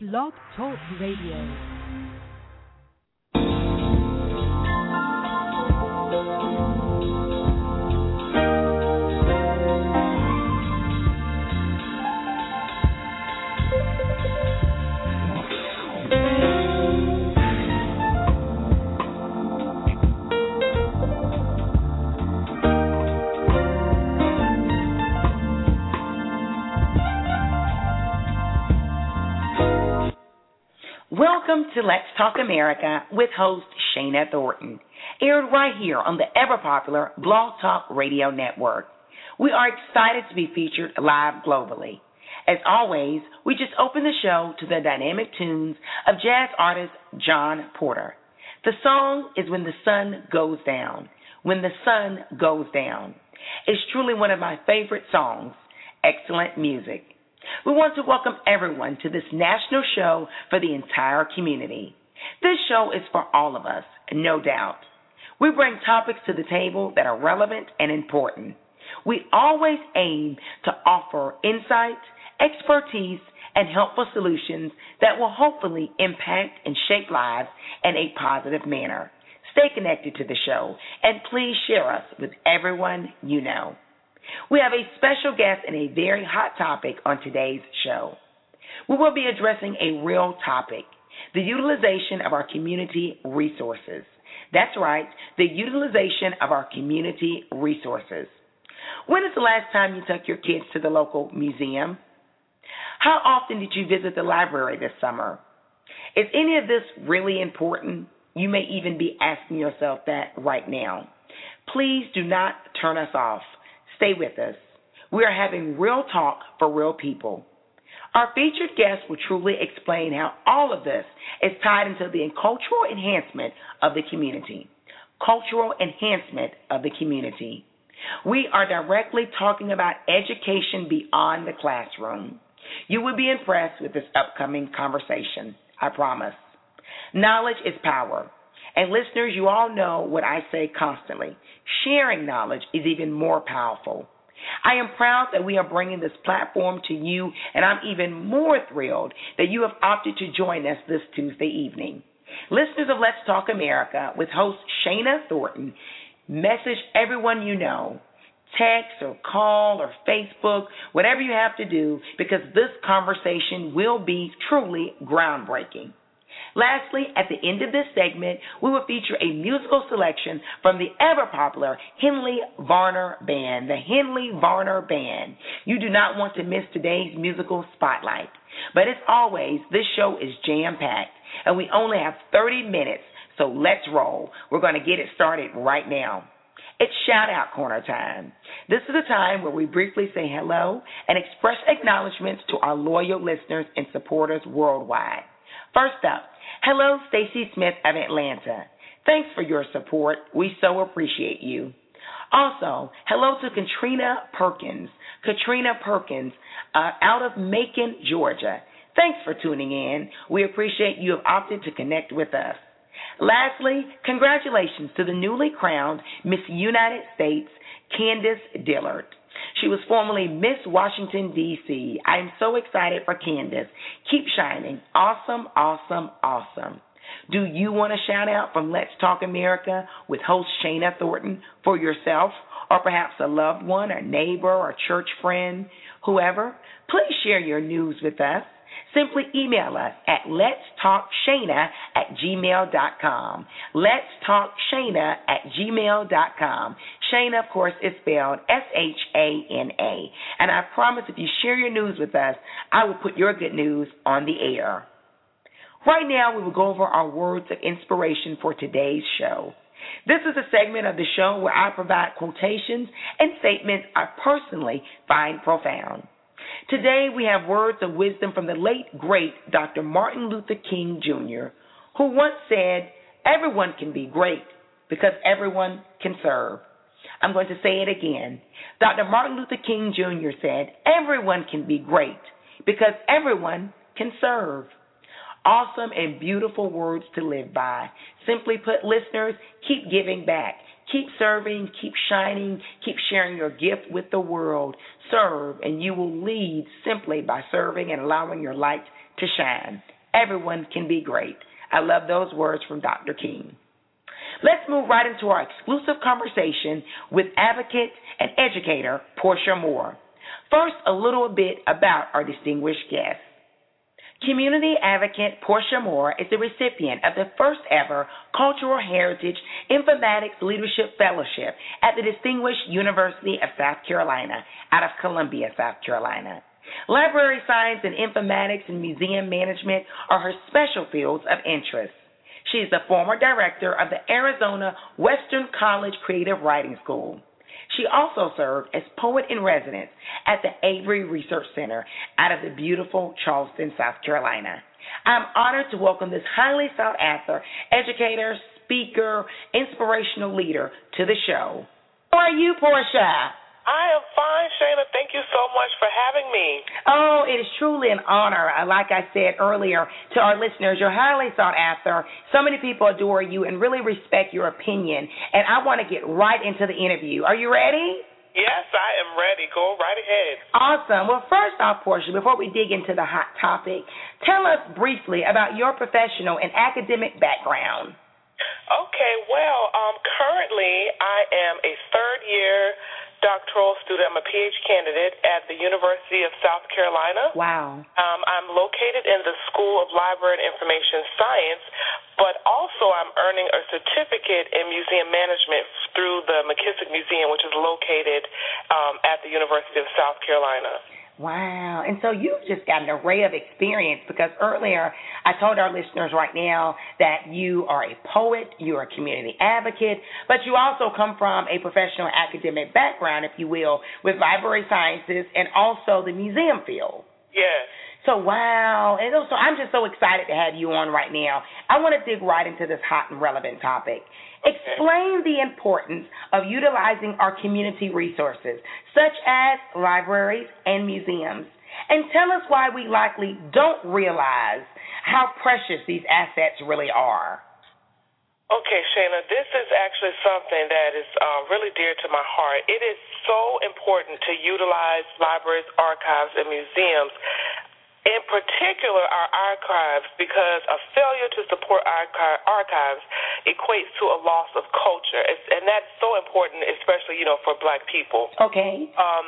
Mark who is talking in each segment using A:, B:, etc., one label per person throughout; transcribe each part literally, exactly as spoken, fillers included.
A: Blog Talk Radio.
B: Welcome to Let's Talk America with host Shana Thornton, aired right here on the ever-popular Blog Talk Radio Network. We are excited to be featured live globally. As always, we just open the show to the dynamic tunes of jazz artist John Porter. The song is When the Sun Goes Down. When the Sun Goes Down. It's truly one of my favorite songs. Excellent music. We want to welcome everyone to this national show for the entire community. This show is for all of us, no doubt. We bring topics to the table that are relevant and important. We always aim to offer insight, expertise, and helpful solutions that will hopefully impact and shape lives in a positive manner. Stay connected to the show, and please share us with everyone you know. We have a special guest and a very hot topic on today's show. We will be addressing a real topic, the utilization of our community resources. That's right, the utilization of our community resources. When is the last time you took your kids to the local museum? How often did you visit the library this summer? Is any of this really important? You may even be asking yourself that right now. Please do not turn us off. Stay with us. We are having real talk for real people. Our featured guest will truly explain how all of this is tied into the cultural enhancement of the community. Cultural enhancement of the community. We are directly talking about education beyond the classroom. You will be impressed with this upcoming conversation, I promise. Knowledge is power. And listeners, you all know what I say constantly. Sharing knowledge is even more powerful. I am proud that we are bringing this platform to you, and I'm even more thrilled that you have opted to join us this Tuesday evening. Listeners of Let's Talk America with host Shana Thornton, message everyone you know. Text or call or Facebook, whatever you have to do, because this conversation will be truly groundbreaking. Lastly, at the end of this segment, we will feature a musical selection from the ever-popular Henley Varner Band, the Henley Varner Band. You do not want to miss today's musical spotlight. But as always, this show is jam-packed, and we only have thirty minutes, so let's roll. We're going to get it started right now. It's shout-out corner time. This is a time where we briefly say hello and express acknowledgments to our loyal listeners and supporters worldwide. First up, hello, Stacy Smith of Atlanta. Thanks for your support. We so appreciate you. Also, hello to Katrina Perkins. Katrina Perkins uh, out of Macon, Georgia. Thanks for tuning in. We appreciate you have opted to connect with us. Lastly, congratulations to the newly crowned Miss United States, Candace Dillard. She was formerly Miss Washington, D C I am so excited for Candace. Keep shining. Awesome, awesome, awesome. Do you want a shout out from Let's Talk America with host Shana Thornton for yourself, or perhaps a loved one, a neighbor, or church friend, whoever? Please share your news with us. Simply email us at letstalkshana at gmail dot com. Letstalkshana at gmail dot com. Shana, of course, is spelled S H A N A. And I promise if you share your news with us, I will put your good news on the air. Right now, we will go over our words of inspiration for today's show. This is a segment of the show where I provide quotations and statements I personally find profound. Today, we have words of wisdom from the late, great Doctor Martin Luther King, Junior, who once said, everyone can be great because everyone can serve. I'm going to say it again. Doctor Martin Luther King, Junior said, everyone can be great because everyone can serve. Awesome and beautiful words to live by. Simply put, listeners, keep giving back. Keep serving, keep shining, keep sharing your gift with the world. Serve, and you will lead simply by serving and allowing your light to shine. everyone can be great. I love those words from Doctor King. Let's move right into our exclusive conversation with advocate and educator Portia Moore. First, a little bit about our distinguished guest. Community advocate Portia Moore is the recipient of the first ever Cultural Heritage Informatics Leadership Fellowship at the Distinguished University of South Carolina out of Columbia, South Carolina. Library science and informatics and museum management are her special fields of interest. She is the former director of the Arizona Western College Creative Writing School. She also served as poet in residence at the Avery Research Center out of the beautiful Charleston, South Carolina. I'm honored to welcome this highly sought after educator, speaker, inspirational leader to the show. How are you, Portia?
A: I am fine, Shana. Thank you so much for having me.
B: Oh, it is truly an honor. Like I said earlier to our listeners, you're highly sought after. So many people adore you and really respect your opinion. And I want to get right into the interview. Are you ready?
A: Yes, I am ready. Go right ahead.
B: Awesome. Well, first off, Portia, before we dig into the hot topic, tell us briefly about your professional and academic background.
A: Okay, well, um, currently I am a third-year doctoral student. I'm a P H D candidate at the University of South Carolina.
B: Wow.
A: Um, I'm located in the School of Library and Information Science, but also I'm earning a certificate in museum management through the McKissick Museum, which is located um, at the University of South Carolina.
B: Wow. And so you've just got an array of experience because earlier I told our listeners right now that you are a poet, you're a community advocate, but you also come from a professional academic background, if you will, with library sciences and also the museum field.
A: Yes.
B: So, wow. And so I'm just so excited to have you on right now. I want to dig right into this hot and relevant topic.
A: Okay.
B: Explain the importance of utilizing our community resources, such as libraries and museums, and tell us why we likely don't realize how precious these assets really are.
A: Okay, Shana, this is actually something that is uh, really dear to my heart. It is so important to utilize libraries, archives, and museums, in particular our archives, because a failure to support archi- archives equates to a loss of culture, it's, and that's so important, especially, you know, for Black people.
B: Okay.
A: Um,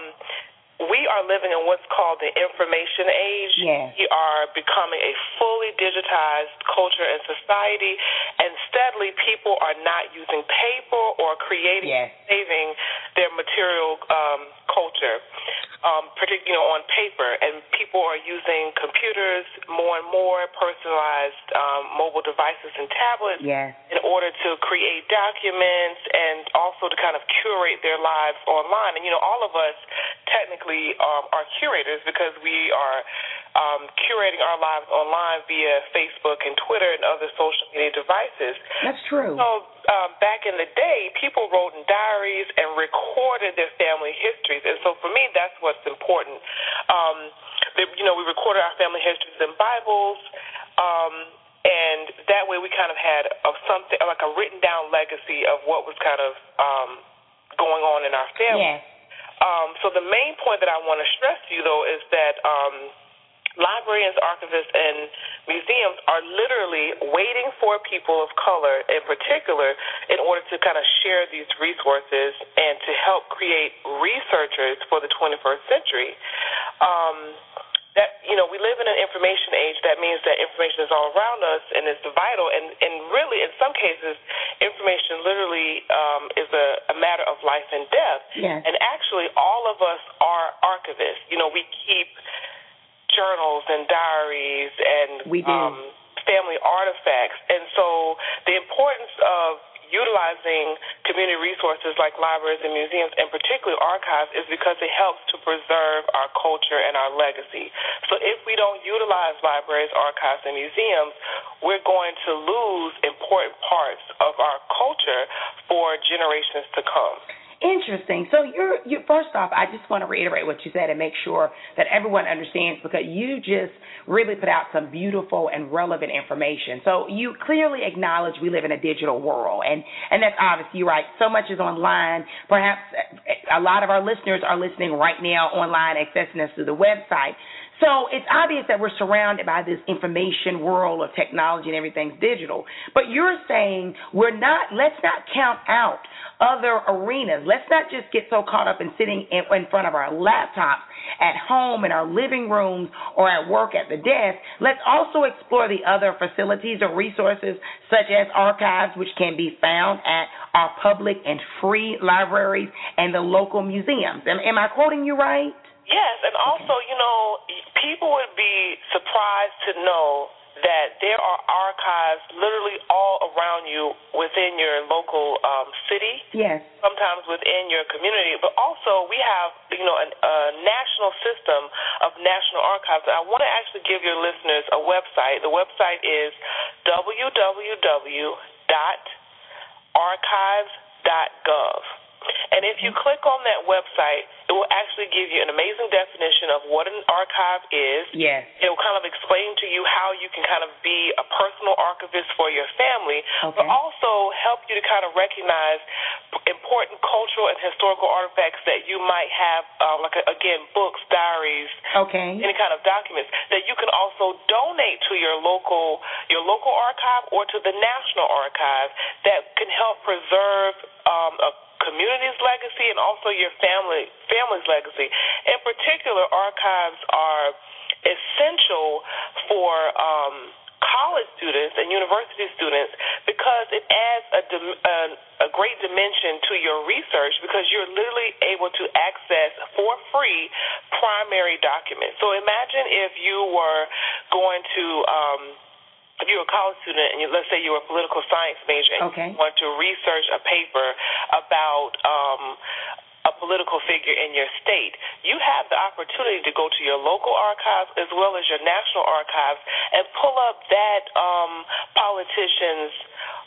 A: we are living in what's called the information age.
B: Yes.
A: We are becoming a fully digitized culture and society, and steadily people are not using paper or creating,
B: yes.
A: saving their material um, culture, um, particularly, you know, on paper. And people are using computers, more and more personalized um, mobile devices and tablets
B: yes.
A: in order to create documents and also to kind of curate their lives online. And, you know, all of us technically um, are curators because we are um, curating our lives online via Facebook and Twitter and other social media devices.
B: That's true.
A: So um, back in the day, people wrote in diaries and recorded their family histories. And so for me, that's what's important. Um, they, you know, we recorded our family histories in Bibles, um, and that way we kind of had a, something like a written down legacy of what was kind of um, going on in our family.
B: Yes.
A: Um, so the main point that I want to stress to you, though, is that um, librarians, archivists, and museums are literally waiting for people of color in particular in order to kind of share these resources and to help create researchers for the twenty-first century. Um, that, you know, we live in an information age. That means that information is all around us and it's vital. And, and really, in some cases, information literally um, is a, a matter of life and death.
B: Yes.
A: And actually, all of us are archivists. You know, we keep journals and diaries and
B: we do.
A: Um, family artifacts. And so the importance of utilizing community resources like libraries and museums, and particularly archives, is because it helps to preserve our culture and our legacy. So if we don't utilize libraries, archives, and museums, we're going to lose important parts of our culture for generations to come.
B: Interesting. So you're, you first off, I just want to reiterate what you said and make sure that everyone understands, because you just really put out some beautiful and relevant information. So you clearly acknowledge we live in a digital world, and, and that's obvious. You're right. So much is online. Perhaps a lot of our listeners are listening right now online, accessing us through the website. So it's obvious that we're surrounded by this information world of technology and everything's digital. But you're saying we're not, let's not count out other arenas. Let's not just get so caught up in sitting in, in front of our laptops at home, in our living rooms, or at work at the desk. Let's also explore the other facilities or resources such as archives, which can be found at our public and free libraries and the local museums. Am, am I quoting you right?
A: Yes, and also, you know, people would be surprised to know that there are archives literally all around you within your local um, city.
B: Yes.
A: Sometimes within your community, but also we have, you know, a, a national system of national archives. And I want to actually give your listeners a website. The website is w w w dot archives dot gov. And if you click on that website, it will actually give you an amazing definition of what an archive is.
B: Yes.
A: It will kind of explain to you how you can kind of be a personal archivist for your family,
B: okay.
A: but also help you to kind of recognize important cultural and historical artifacts that you might have, uh, like, again, books, diaries,
B: okay.
A: any kind of documents that you can also donate to your local your local archive or to the National Archive that can help preserve um, a community's legacy and also your family family's legacy. In particular, archives are essential for um, college students and university students because it adds a, a, a great dimension to your research because you're literally able to access for free primary documents. So imagine if you were going to um, if you're a college student and you, let's say you're a political science major and
B: okay.
A: you want to research a paper about um, a political figure in your state, you have the opportunity to go to your local archives as well as your national archives and pull up that um, politician's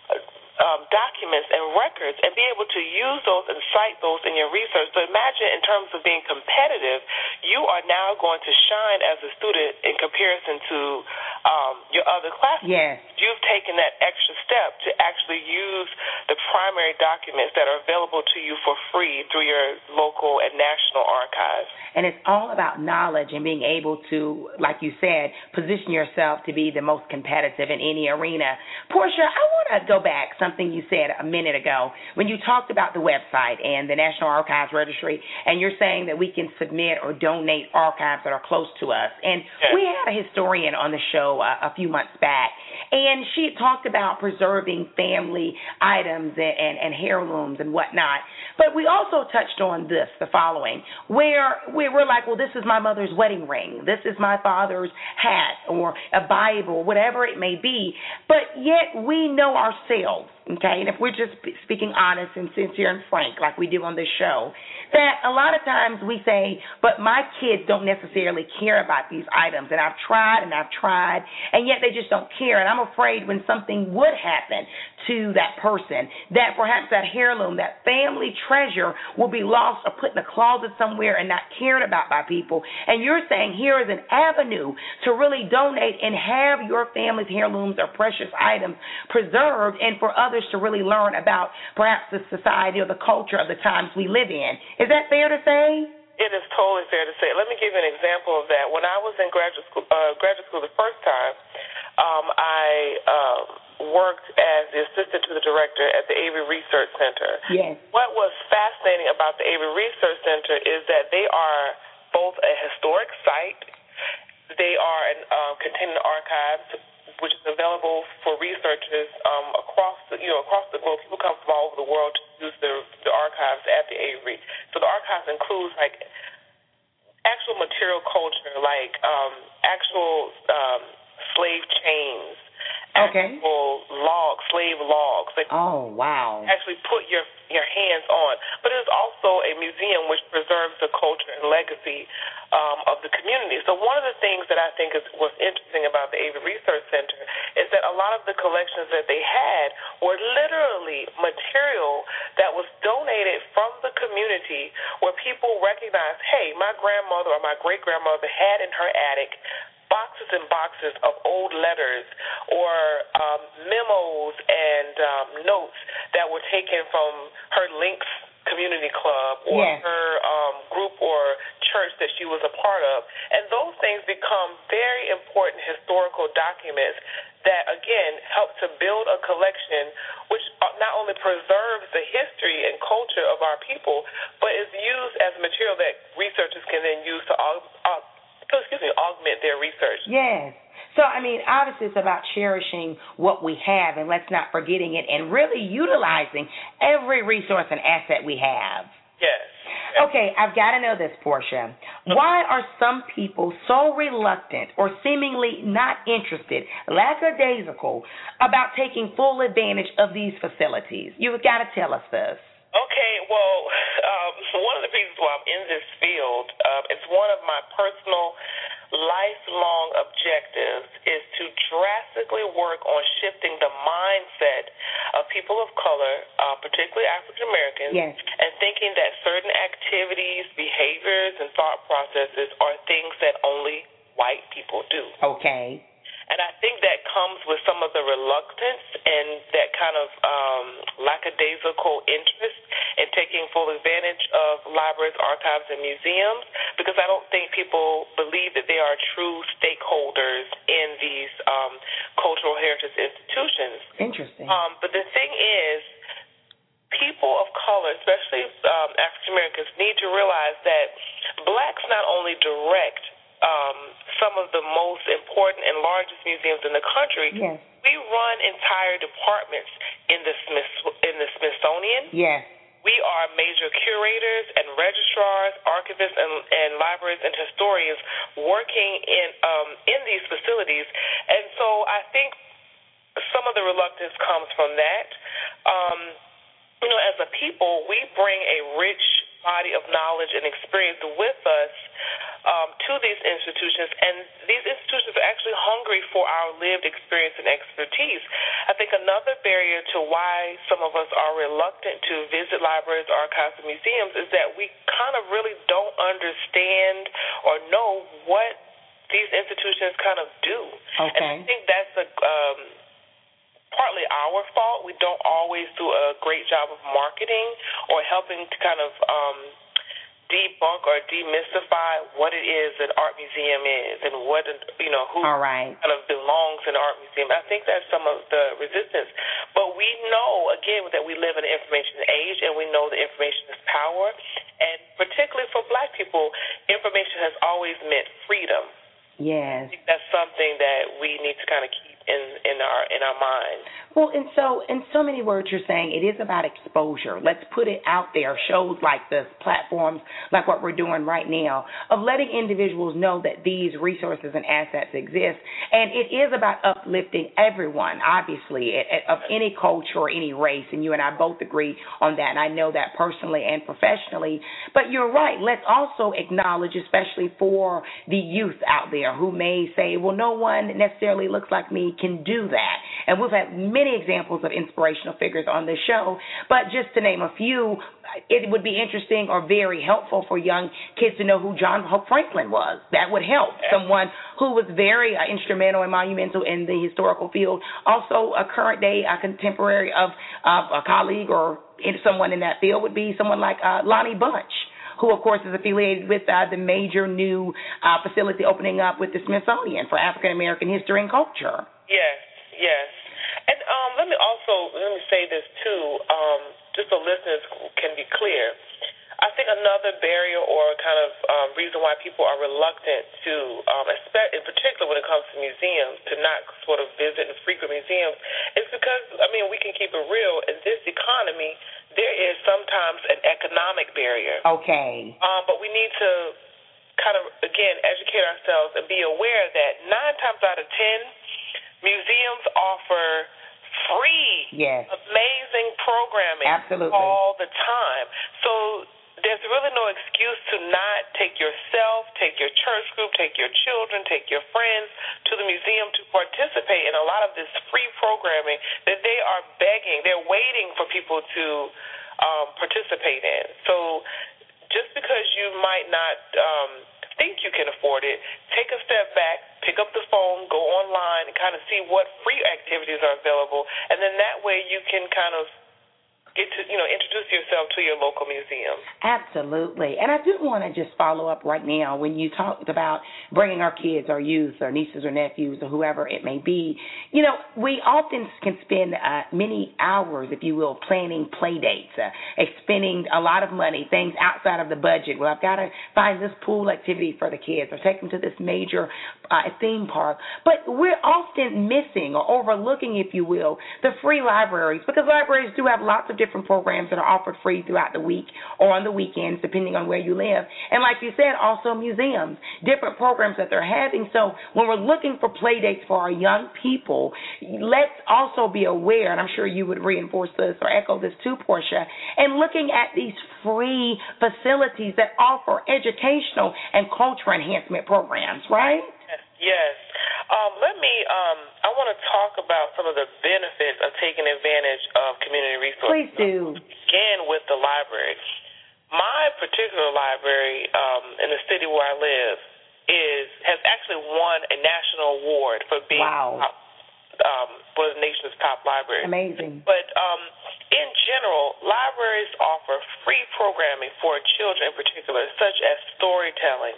A: Um, documents and records and be able to use those and cite those in your research. So imagine in terms of being competitive, you are now going to shine as a student in comparison to um, your other classmates.
B: Yes.
A: You've taken that extra step to actually use the primary documents that are available to you for free through your local and national archives.
B: And it's all about knowledge and being able to, like you said, position yourself to be the most competitive in any arena. Portia, I want to go back something you said a minute ago when you talked about the website and the National Archives Registry, and you're saying that we can submit or donate archives that are close to us. And
A: yes.
B: we had a historian on the show a, a few months back, and she talked about preserving family items and, and, and heirlooms and whatnot. But we also touched on this, the following, where we're like, well, this is my mother's wedding ring. This is my father's hat or a Bible, whatever it may be. But yet we know ourselves, okay, and if we're just speaking honest and sincere and frank like we do on this show, that a lot of times we say, but my kids don't necessarily care about these items, and I've tried and I've tried, and yet they just don't care. And I'm afraid when something would happen to that person, that perhaps that heirloom, that family treasure will be lost or put in a closet somewhere and not cared about by people. And you're saying here is an avenue to really donate and have your family's heirlooms or precious items preserved and for others to really learn about perhaps the society or the culture of the times we live in. Is that fair to say?
A: It is totally fair to say. Let me give you an example of that. When I was in graduate school, uh, graduate school the first time, um, I um, worked as the assistant to the director at the Avery Research Center.
B: Yes.
A: What was fascinating about the Avery Research Center is that they are both a historic site. They are an um, contained archives, which is available for researchers um, across the, you know, across the globe. People come from all over the world to use the, the archives at the Avery. So the archives includes like actual material culture, like um, actual um, slave chains,
B: okay.
A: actual logs, slave logs. Like
B: oh, wow.
A: Actually put your your hands on. But it is also a museum which preserves the culture and legacy um, of the community. So one of the things that I think is what's interesting about the Avery Research Center is that a lot of the collections that they had were literally material that was donated from the community where people recognized, hey, my grandmother or my great-grandmother had in her attic boxes and boxes of old letters or um, memos and um, notes that were taken from her Links Community Club or
B: yes.
A: her um, group or church that she was a part of. And those things become very important historical documents that, again, help to build a collection which not only preserves the history and culture of our people, but is used as material that researchers can then use to aug- aug- excuse me, augment their research.
B: Yes. So, I mean, obviously it's about cherishing what we have and let's not forgetting it and really utilizing every resource and asset we have.
A: Yes.
B: Okay, I've got to know this, Portia. Why are some people so reluctant or seemingly not interested, lackadaisical, about taking full advantage of these facilities? You've got to tell us this.
A: Okay, well, um, one of the reasons why I'm in this field, um, it's one of my personal lifelong objectives is to drastically work on shifting the mindset of people of color, uh, particularly African Americans,
B: yes.
A: and thinking that certain activities, behaviors, and thought processes are things that only white people do.
B: Okay.
A: And I think that comes with some of the reluctance and that kind of um, lackadaisical interest in taking full advantage of libraries, archives, and museums, because I don't think people believe that they are true stakeholders in these um, cultural heritage institutions.
B: Interesting.
A: Um, but the thing is, people of color, especially um, African Americans, need to realize that blacks not only direct Um, some of the most important and largest museums in the country.
B: Yes.
A: We run entire departments in the Smith in the Smithsonian.
B: Yes.
A: We are major curators and registrars, archivists, and, and libraries and historians working in um, in these facilities. And so I think some of the reluctance comes from that. Um, you know, as a people, we bring a rich body of knowledge and experience with us um, to these institutions, and these institutions are actually hungry for our lived experience and expertise. I think another barrier to why some of us are reluctant to visit libraries, archives, and museums is that we kind of really don't understand or know what these institutions kind of do.
B: Okay.
A: And I think that's a um, partly our fault. We don't always do a great job of marketing or helping to kind of um, debunk or demystify what it is an art museum is and what, you know, who
B: All right.
A: kind of belongs in an art museum. I think that's some of the resistance. But we know, again, that we live in an information age, and we know that information is power. And particularly for black people, information has always meant freedom.
B: Yes.
A: I think that's something that we need to kind of keep in, in our in our mind.
B: Well, and so in so many words, you're saying it is about exposure. Let's put it out there. Shows like this, platforms like what we're doing right now, of letting individuals know that these resources and assets exist. And it is about uplifting everyone, obviously, of any culture or any race. And you and I both agree on that. And I know that personally and professionally. But you're right. Let's also acknowledge, especially for the youth out there who may say, well, no one necessarily looks like me can do that. And we've had many examples of inspirational figures on this show, but just to name a few, it would be interesting or very helpful for young kids to know who John Hope Franklin was. That would help. Someone who was very uh, instrumental and monumental in the historical field, also a current day, a contemporary of uh, a colleague or someone in that field would be someone like uh, Lonnie Bunch, who, of course, is affiliated with uh, the major new uh, facility opening up with the Smithsonian for African American history and culture.
A: Yes, yes. And um, let me also, let me say this, too, um, just so listeners can be clear. I think another barrier or kind of um, reason why people are reluctant to, um, in particular when it comes to museums, to not sort of visit and frequent museums, is because, I mean, we can keep it real. In this economy, there is sometimes an economic barrier.
B: Okay.
A: Um, but we need to kind of, again, educate ourselves and be aware that nine times out of ten, museums offer free,
B: yes.
A: amazing programming
B: Absolutely.
A: all the time. So there's really no excuse to not take yourself, take your church group, take your children, take your friends to the museum to participate in a lot of this free programming that they are begging, they're waiting for people to um, participate in. So just because you might not um, think you can afford it, take a step back, pick up the phone, go online, and kind of see what free activities are available, and then that way you can kind of get to, you know, introduce yourself to your local museum.
B: Absolutely. And I do want to just follow up right now when you talked about bringing our kids, our youth, our nieces or nephews or whoever it may be. You know, we often can spend uh, many hours, if you will, planning play dates, uh, expending a lot of money, things outside of the budget. Well, I've got to find this pool activity for the kids or take them to this major uh, theme park. But we're often missing or overlooking, if you will, the free libraries, because libraries do have lots of different programs that are offered free throughout the week or on the weekends, depending on where you live. And like you said, also museums, different programs that they're having. So when we're looking for play dates for our young people, let's also be aware, and I'm sure you would reinforce this or echo this too, Portia, and looking at these free facilities that offer educational and culture enhancement programs, right?
A: Yes. yes. Um, let me, um, I want to talk about some of the benefits of taking advantage of community resources.
B: Please do.
A: Again, with the library. My particular library um, in the city where I live is has actually won a national award for being
B: wow.
A: top, um, one of the nation's top libraries.
B: Amazing.
A: But um, in general, libraries offer free programming for children in particular, such as storytelling.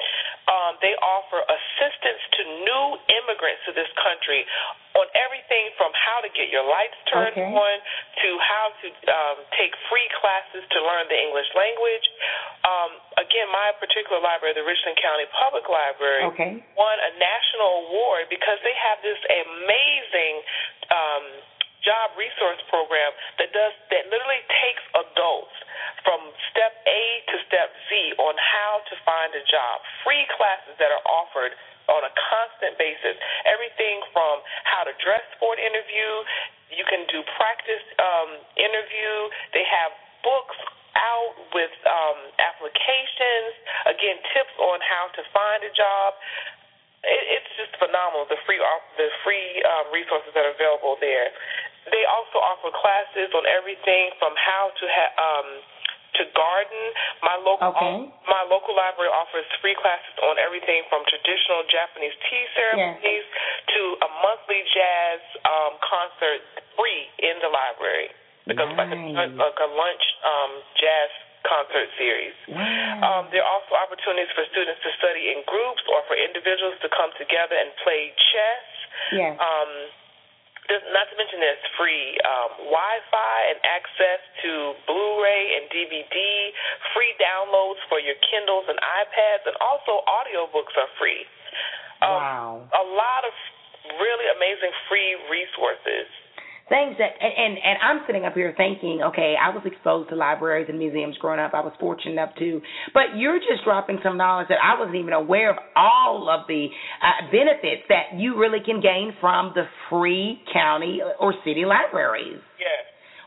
A: Um, they offer assistance to new immigrants to this country on everything from how to get your lights turned
B: okay.
A: on to how to um, take free classes to learn the English language. Um, again, my particular library, the Richland County Public Library,
B: okay.
A: won a national award because they have this amazing um, job resource program that does that literally takes adults from step A to step Z on how to find a job. Free classes that are offered on a constant basis. Everything from how to dress for an interview. You can do practice um, interview. They have books out with um, applications. Again, tips on how to find a job. It, it's just phenomenal, the free the free um, resources that are available there. They also offer classes on everything from how to ha- um, to garden. My local
B: okay.
A: my local library offers free classes on everything from traditional Japanese tea ceremonies
B: yes.
A: to a monthly jazz um, concert free in the library because
B: nice.
A: like, a, like a lunch um, jazz concert series.
B: Wow.
A: Um, there are also opportunities for students to study in groups or for individuals to come together and play chess.
B: Yes.
A: Um, not to mention there's free um, Wi-Fi and access to Blu-ray and D V D, free downloads for your Kindles and iPads, and also audiobooks are free. Um,
B: wow.
A: A lot of really amazing free resources.
B: Things that, and, and, and I'm sitting up here thinking, okay, I was exposed to libraries and museums growing up. I was fortunate enough to. But you're just dropping some knowledge that I wasn't even aware of, all of the uh, benefits that you really can gain from the free county or city libraries.
A: Yes.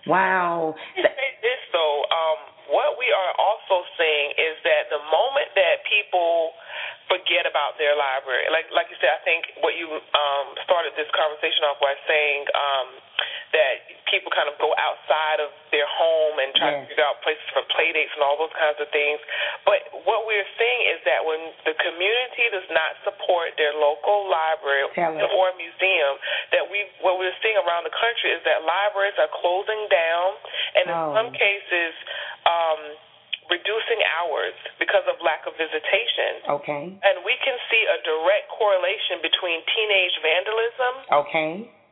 B: Wow.
A: Let me say this, though. Um, what we are also seeing is that the moment that people forget about their library, like like you said, I think what you um, started this conversation off by saying um, that people kind of go outside of their home and try yes. to figure out places for play dates and all those kinds of things. But what we're seeing is that when the community does not support their local library or museum, that we what we're seeing around the country is that libraries are closing down, and in
B: oh.
A: some cases, um, reducing hours because of lack of visitation.
B: Okay.
A: And we can see a direct correlation between teenage vandalism.
B: Okay.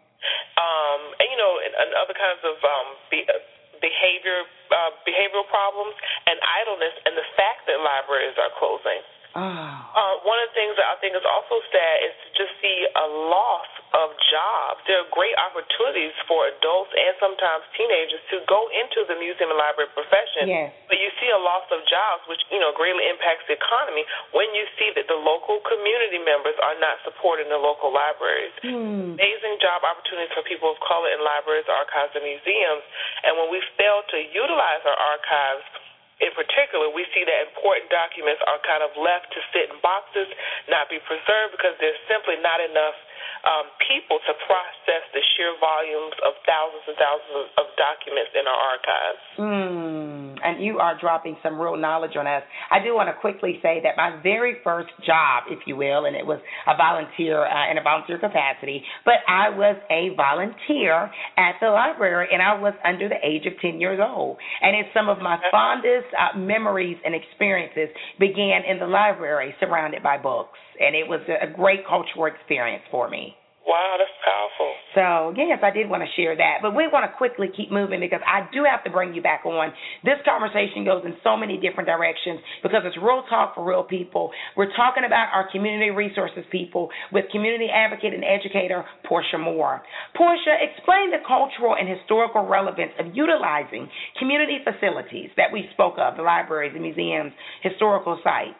A: Um, and, you know, and, and other kinds of um, be, uh, behavior, uh, behavioral problems and idleness, and the fact that libraries are closing.
B: Oh.
A: Uh, one of the things that I think is also sad is to just see a loss of jobs. There are great opportunities for adults and sometimes teenagers to go into the museum and library profession,
B: yes.
A: but you see a loss of jobs, which, you know, greatly impacts the economy when you see that the local community members are not supporting the local libraries.
B: Hmm.
A: Amazing job opportunities for people of color in libraries, archives, and museums, and when we fail to utilize our archives, in particular, we see that important documents are kind of left to sit in boxes, not be preserved, because there's simply not enough um, people to process the sheer volumes of thousands and thousands of documents in our archives.
B: Mm, and you are dropping some real knowledge on us. I do want to quickly say that my very first job, if you will, and it was a volunteer uh, in a volunteer capacity, but I was a volunteer at the library, and I was under the age of ten years old. And it's some of my fondest uh, memories and experiences began in the library surrounded by books. And it was a great cultural experience for me.
A: Wow, that's powerful.
B: So, yes, I did want to share that. But we want to quickly keep moving because I do have to bring you back on. This conversation goes in so many different directions because it's real talk for real people. We're talking about our community resources people with community advocate and educator Portia Moore. Portia, explain the cultural and historical relevance of utilizing community facilities that we spoke of, the libraries, the museums, historical sites.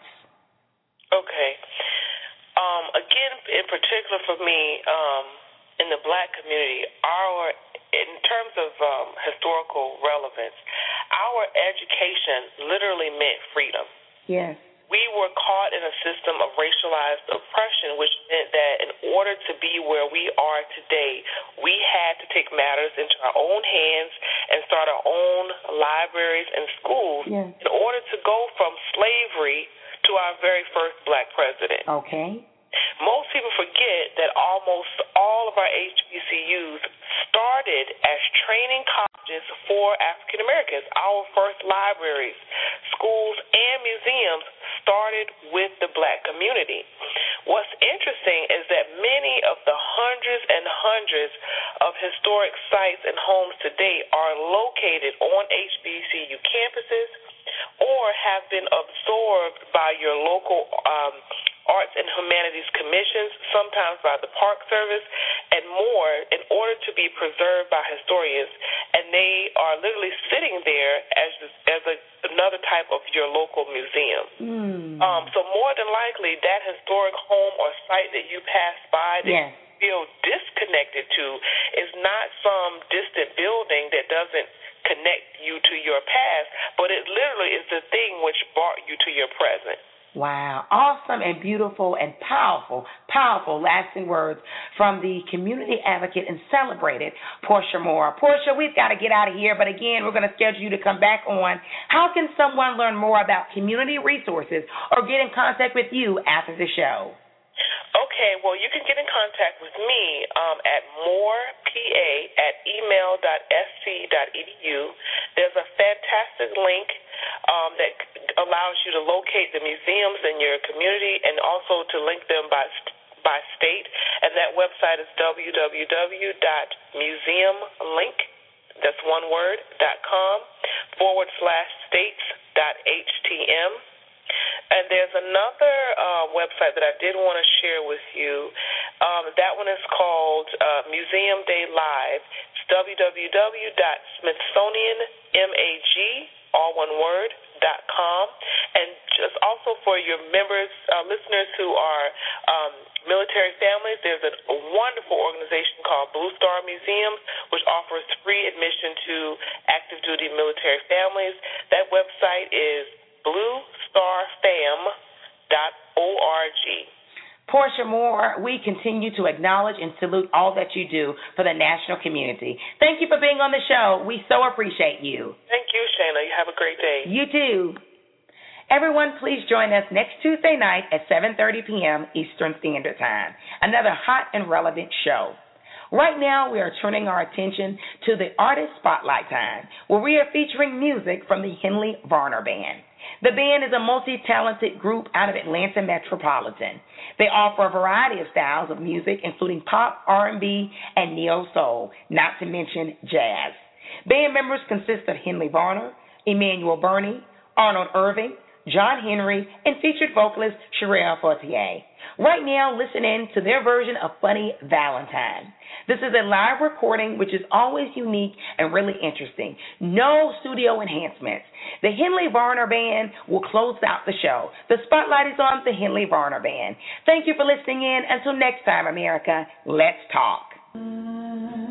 A: Okay. Um, again, in particular for me, um, in the black community, our in terms of um, historical relevance, our education literally meant freedom.
B: Yes.
A: We were caught in a system of racialized oppression, which meant that in order to be where we are today, we had to take matters into our own hands and start our own libraries and schools
B: yes.
A: in order to go from slavery to our very first black president.
B: Okay.
A: Most people forget that almost all of our H B C Us started as training colleges for African Americans. Our first libraries, schools, and museums started with the black community. What's interesting is that many of the hundreds and hundreds of historic sites and homes today are located on H B C U campuses or have been absorbed by your local um, arts and humanities commissions, sometimes by the Park Service, and more, in order to be preserved by historians. And they are literally sitting there as as a, another type of your local museum.
B: Mm.
A: Um, so more than likely, that historic home or site that you pass by that
B: yes.
A: you feel disconnected to is not some distant building that doesn't connect you to your past, but it literally is the thing which brought you to your present.
B: Wow. Awesome and beautiful and powerful, powerful lasting words from the community advocate and celebrated Portia Moore. Portia, we've got to get out of here, but again, we're going to schedule you to come back on. How can someone learn more about community resources or get in contact with you after the show?
A: Okay, well, you can get in contact with me um, at moorepa at email dot s c dot e d u. There's a fantastic link um, that allows you to locate the museums in your community and also to link them by by state. And that website is w w w dot museum link, that's one word, dot com, forward slash states dot h t m. And there's another uh, website that I did want to share with you. Um, that one is called uh, Museum Day Live. It's w w w dot smithsonian mag, all one word, dot com. And just also for your members, uh, listeners who are um, military families, there's a, a wonderful organization called Blue Star Museums, which offers free admission to active duty military families. That website is blue star fam dot org.
B: Portia Moore, we continue to acknowledge and salute all that you do for the national community. Thank you for being on the show. We so appreciate you.
A: Thank you, Shana. You have a great day.
B: You too. Everyone, please join us next Tuesday night at seven thirty p.m. Eastern Standard Time. Another hot and relevant show. Right now, we are turning our attention to the Artist Spotlight Time, where we are featuring music from the Henley Varner Band. The band is a multi-talented group out of Atlanta Metropolitan. They offer a variety of styles of music, including pop, R and B, and neo-soul, not to mention jazz. Band members consist of Henley Varner, Emmanuel Burney, Arnold Irving, John Henry, and featured vocalist Sherelle Fortier. Right now, listen in to their version of Funny Valentine. This is a live recording, which is always unique and really interesting. No studio enhancements. The Henley Varner Band will close out the show. The spotlight is on the Henley Varner Band. Thank you for listening in. Until next time, America, let's talk.